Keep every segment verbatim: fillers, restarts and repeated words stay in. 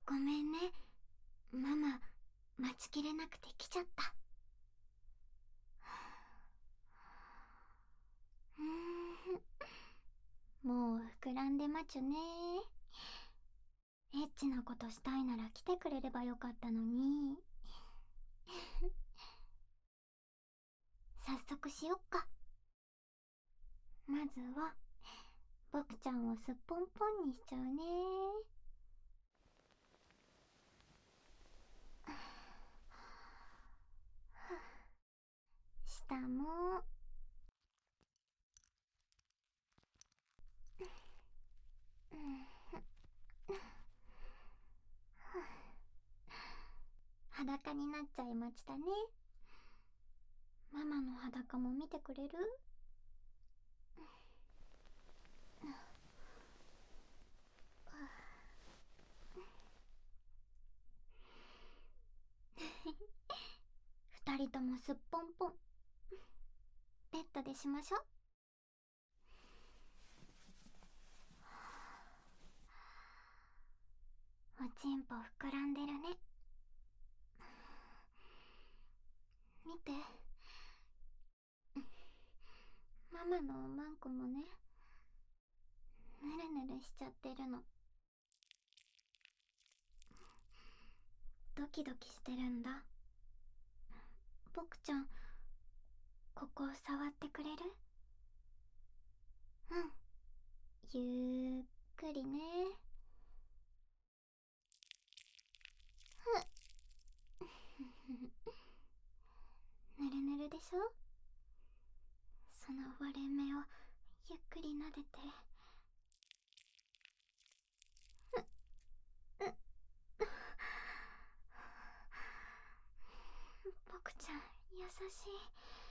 ごめんね。ママ、待ちきれなくて来ちゃった。うーん、もう膨らんでまちゅね。エッチなことしたいなら来てくれればよかったのに。早速しよっか。まずは僕ちゃんをすっぽんぽんにしちゃうね。下も。裸になっちゃいましたね。ママの裸も見てくれる？二人ともすっぽんぽん。ベッドでしましょ。おちんぽ膨らんでるね。見て。ママのおまんこもね、ぬるぬるしちゃってるの。ドキドキしてるんだ。僕ちゃん、ここを触ってくれる？うん、ゆっくりね。ぬるぬるでしょ？その割れ目をゆっくり撫でて。僕ちゃん優しい。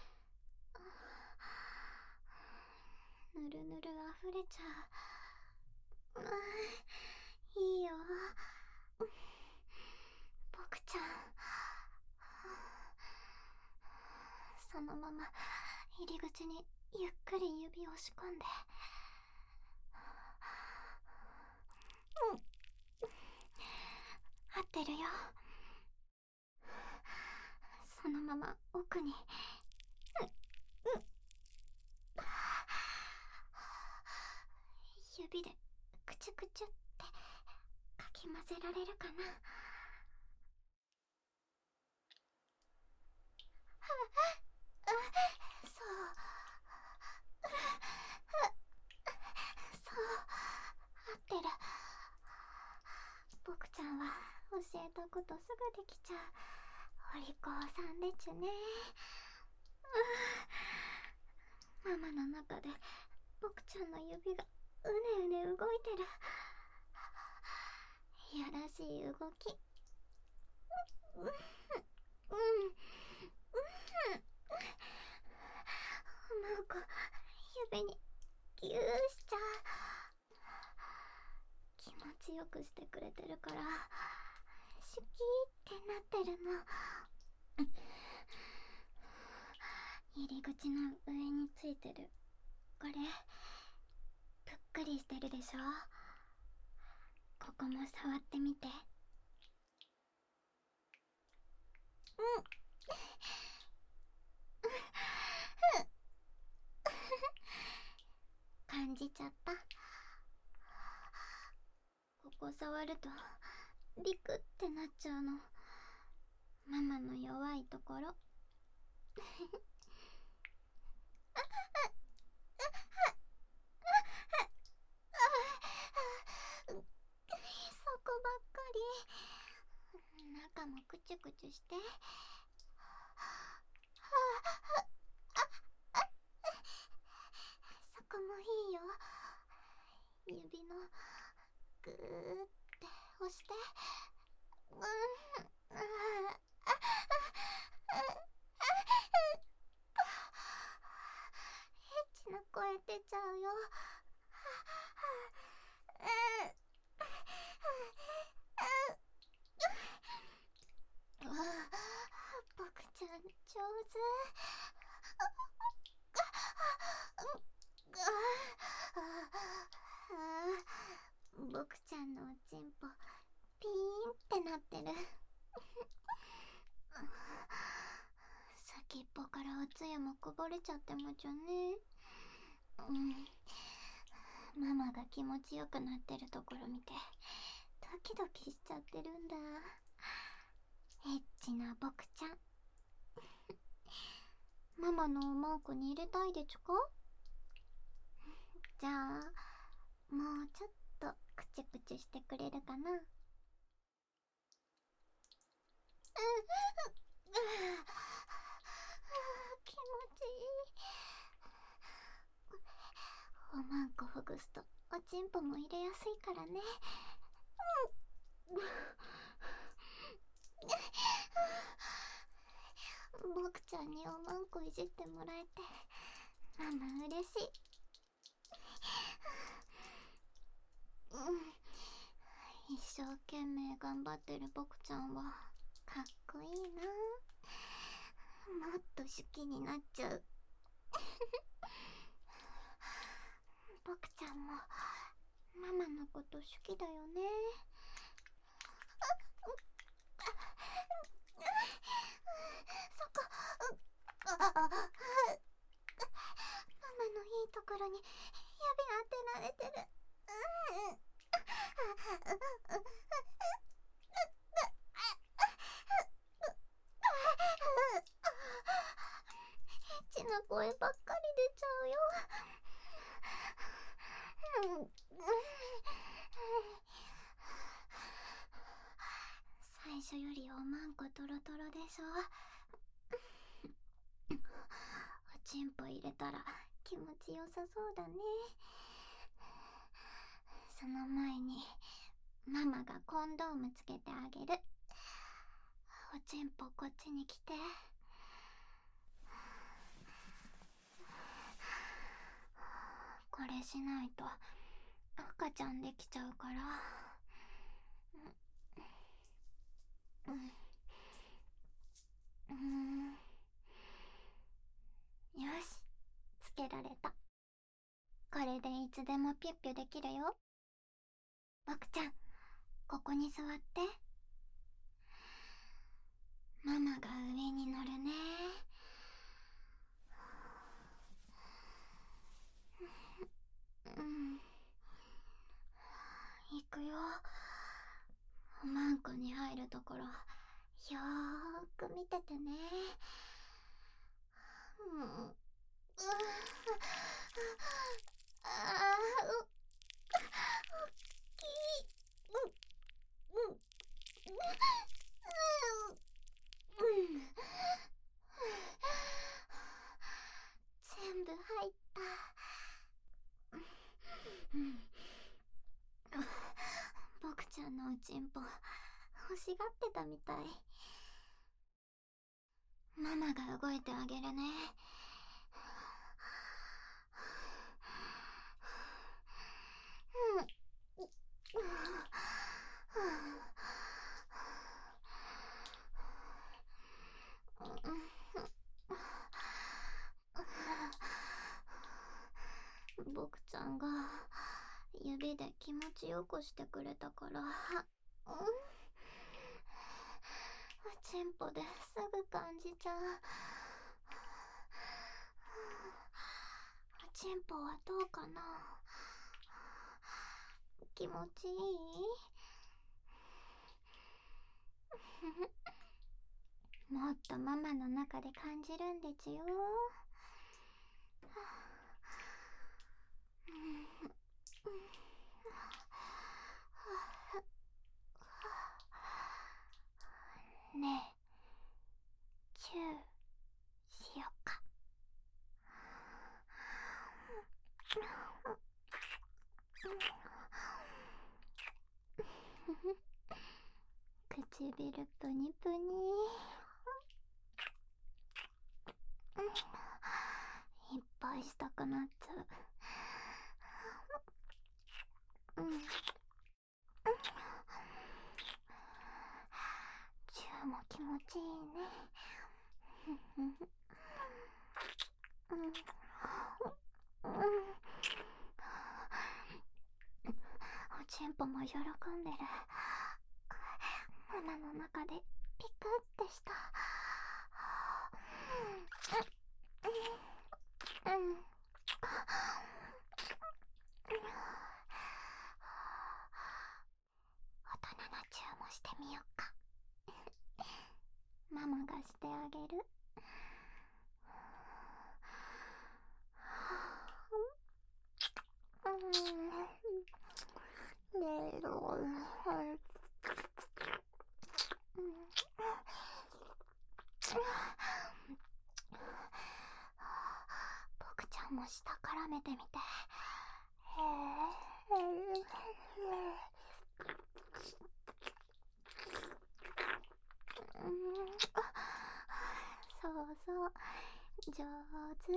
ぬるぬるあふれちゃう。いいよ僕ちゃん。そのまま入り口にゆっくり指を押し込んで。うん、合ってるよ。そのまま奥に。うん、うん、指でくちゅくちゅってかき混ぜられるかな。そうそう合ってる。僕ちゃんは教えたことすぐできちゃうお利口さんでちゅね。ママの中で僕ちゃんの指がうねうね動いてる。いやらしい動き。うん、うん、うん、なんか指にギューしちゃう。気持ちよくしてくれてるからシュキーってなってるの。入り口の上についてるこれぷっくりしてるでしょ。ここも触ってみて。うん。感じちゃった。ここ触るとビクってなっちゃうの。ママの弱いところ。そこばっかり。中もくちゅくちゅして。そこもいいよ。指のぐーって押して。うん、あエッチな声出ちゃうよ。僕ちゃん上手。僕ちゃんのおちんぽピーンなってる。先っぽからおつゆもこぼれちゃってもちょね。うん。ママが気持ちよくなってるところ見てドキドキしちゃってるんだ。エッチな僕ちゃん。ママのおまんこに入れたいでちゅか？じゃあもうちょっとクチュクチュしてくれるかな？気持ちいい。おまんこほぐすとおちんぽも入れやすいからね。僕ちゃんにおまんこいじってもらえてママ嬉しい。うん、一生懸命頑張ってる僕ちゃんはかっこいいな。もっと好きになっちゃう。僕ちゃんもママのこと好きだよね。そこ、ああ、ママのいいところに指当てられてる。エッチな声ばっかり出ちゃうよ。最初よりおまんこトロトロでしょ。おちんぽ入れたら気持ちよさそうだね。その前にママがコンドームつけてあげる。おちんぽこっちに来て。これしないと赤ちゃんできちゃうから。うん、うん、よし、つけられた。これでいつでもピュッピュできるよ。僕ちゃん、ここに座って。ママが上に乗るね。うん、行くよ。おまんこに入るところよーく見ててね。うん、うああ、おっきい。うん、うん、うん、全部入った。うん、僕ちゃんのおちんぽ欲しがってたみたい。ママが動いてあげるね。うん、僕ちゃんが指で気持ちよくしてくれたから、うん、おちんぽですぐ感じちゃう。おちんぽはどうかな？気持ちいい？もっとママの中で感じるんでちゅよ。ねえ、チューしよっか。唇プニプニ。いっぱいしたくなっちゃう。うん、チューも気持ちいいね。うん、うん、おちんぽも喜んでる。 ママの中でピクってした。うんうんうん。大人なチューもしてみよっか。ママがしてあげる。うん。ねえ、どう僕ちゃんも舌絡めてみて。そうそう、上手。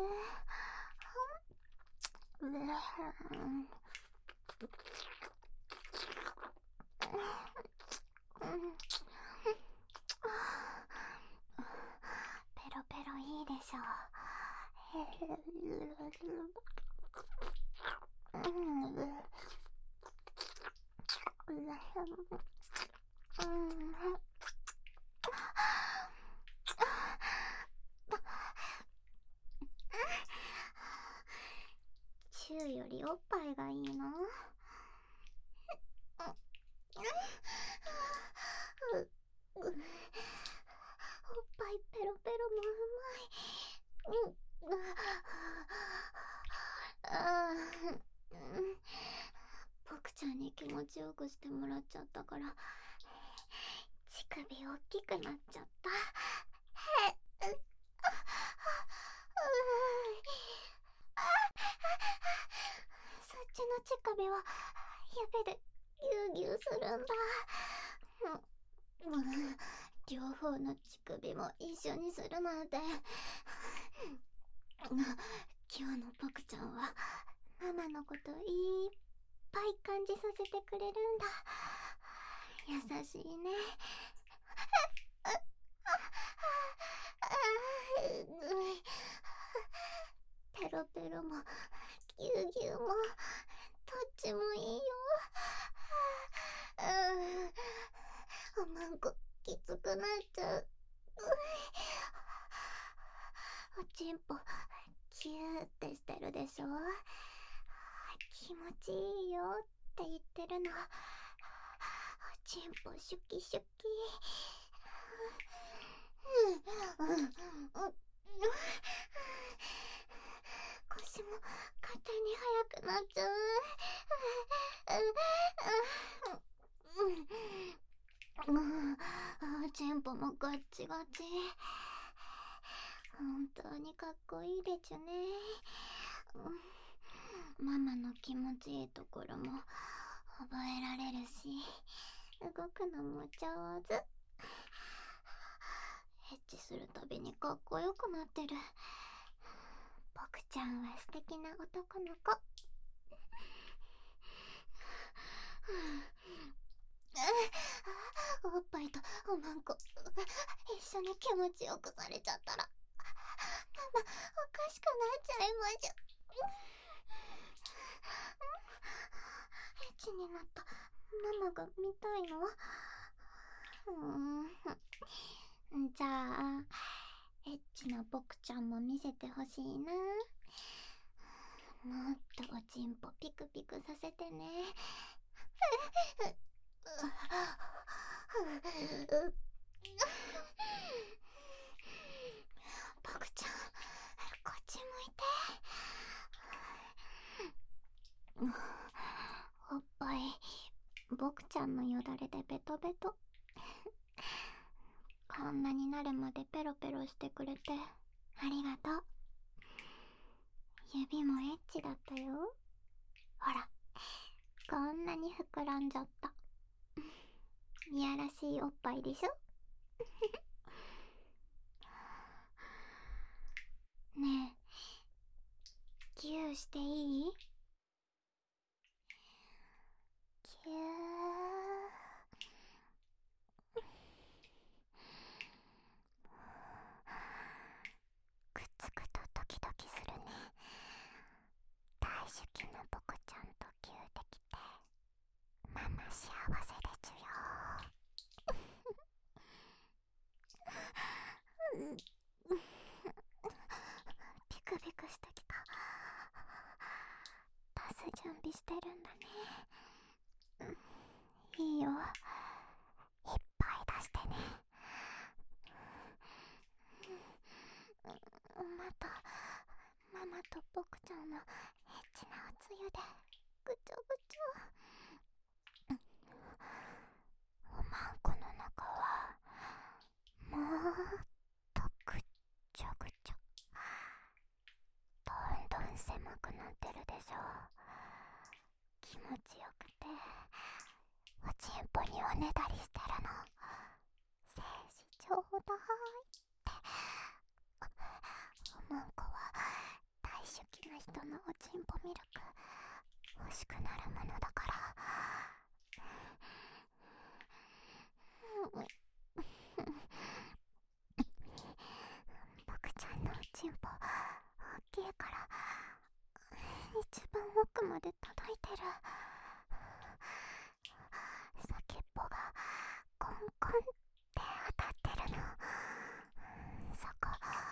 ペロペロいいでしょ。チューよりおっぱいがいいの？おっぱいペロペロもうまい。うん。ああ、僕ちゃんに気持ちよくしてもらっちゃったから乳首大きくなっちゃった。そっちの乳首は指でギューギューするんだ。うん、両方の乳首も一緒にするなんて。今日の僕ちゃんはママのこといっぱい感じさせてくれるんだ。優しいね。ペロペロもギューギューもどっちもいいよ。おまんこきつくなっちゃう。おちんぽキューってしてるでしょ。気持ちいいよって言ってるの。おちんぽシュキシュキ。腰も勝手に速くなっちゃう。おちんぽもガッチガチ。本当にかっこいいでちゅね。ママの気持ちいいところも覚えられるし、動くのも上手。エッチするたびにかっこよくなってる。僕ちゃんは素敵な男の子。おっぱいとおまんこ一緒に気持ちよくされちゃったらママおかしくなっちゃいましょ。エッチになったママが見たいの？うーん、じゃあエッチな僕ちゃんも見せてほしいな。もっとおちんぽピクピクさせてね。僕ちゃんこっち向いて。おっぱい僕ちゃんのよだれでベトベト。こんなになるまでペロペロしてくれてありがとう。指もエッチだったよ。ほらこんなに膨らんじゃった。いやらしいおっぱいでしょ。ねえギューしていい？ギュー。くっつくとドキドキするね。大好きな僕ちゃんとギューできてママ幸せでちゅよ。 してるんだね。いいよ、いっぱい出してね。またママと僕ちゃんのエッチなおつゆでぐちょぐちょ。おまんこの中はもっとぐっちょぐちょ、どんどん狭くなってるでしょ。気持ちよくておちんぽにおねだりしてるの。精子ちょうだいって。おまんこは大好きな人のおちんぽミルク欲しくなるものだから。僕ちゃんのおちんぽ大きいから一番奥まで届いてる。先っぽがコンコンって当たってるの。そこ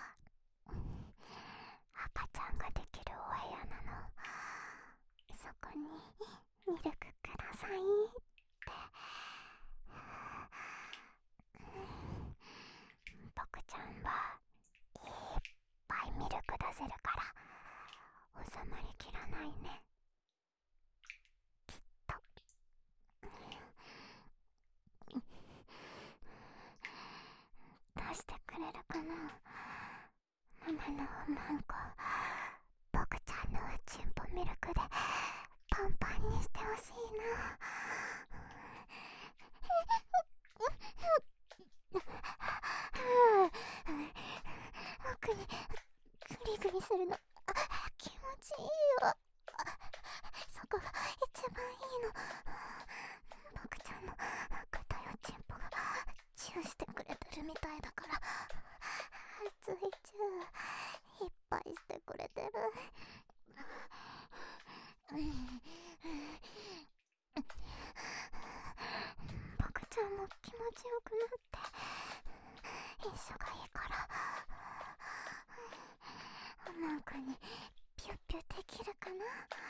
赤ちゃんができるお部屋なの。そこにミルクくださいって。僕ちゃんはいっぱいミルク出せるから収まりきらないね、きっと。出してくれるかな、ママのおまんこ。僕ちゃんのおちんぽミルクでパンパンにしてほしいな。奥にグリグリするの気持ちいいよ。そこが一番いいの。僕ちゃんの硬いおちんぽがチューしてくれてるみたいだから、熱いチューいっぱいしてくれてる。僕ちゃんも気持ちよくなって一緒がいいから、おまんこにピュッピュできるかな。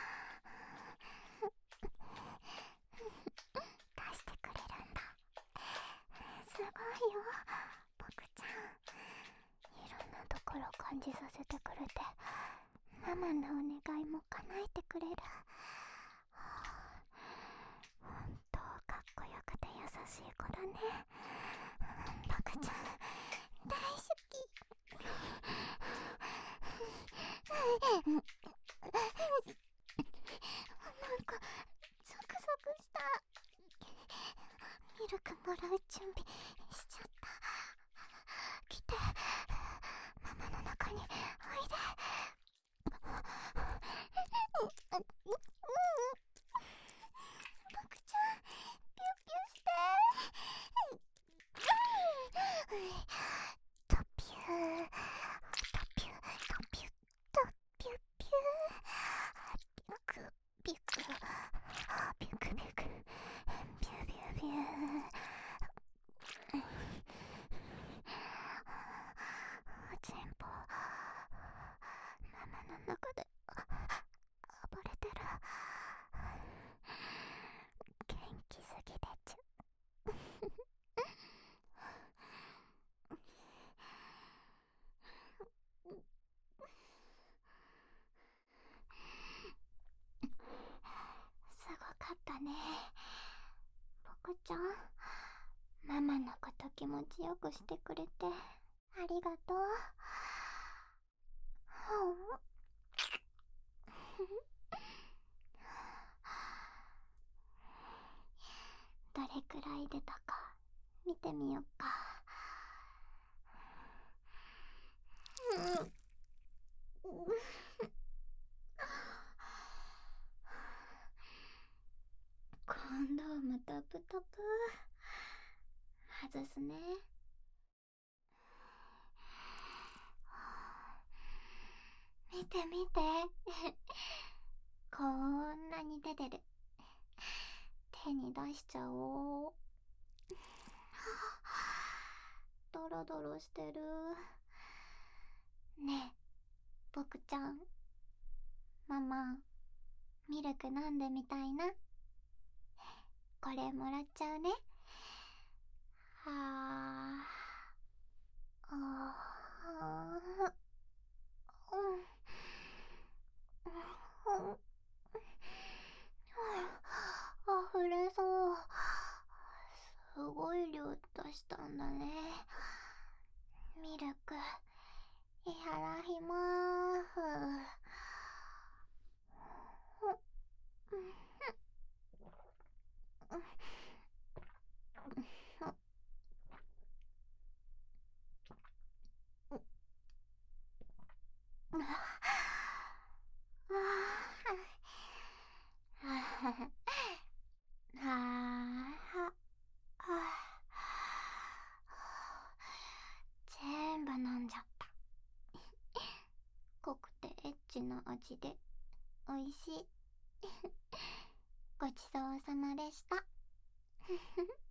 出してくれるんだ。すごいよ、僕ちゃん。いろんなところ感じさせてくれて、ママのお願いも叶えてくれる。ほんとかっこよくて優しい子だね。僕ちゃん大好き。おまんこゾクゾクした。ミルクもらう準備しちゃった。来て、ママの中においで。僕ちゃんピュッピュして。トピュートピュートピュートピュッピューピュクピュクピュクピュクピュピュピュピュ。おちんぽママの中で暴れてる。元気すぎでちゅ。すごかったね、僕ちゃん。ママのこと気持ちよくしてくれてありがとう。どれくらい出たか見てみよっか。うん今度はまたプタプ外すね。見て見てこんなに出てる。手に出しちゃおう。ドロドロしてるね。え僕ちゃん、ママミルク飲んでみたいな。これもらっちゃうね。はあ。ああ。うん。うん。あふれそう。すごい量出したんだね。ミルクいただきまーす。全部飲んじゃった。濃くてエッチな味でおいしい。ごちそうさまでした。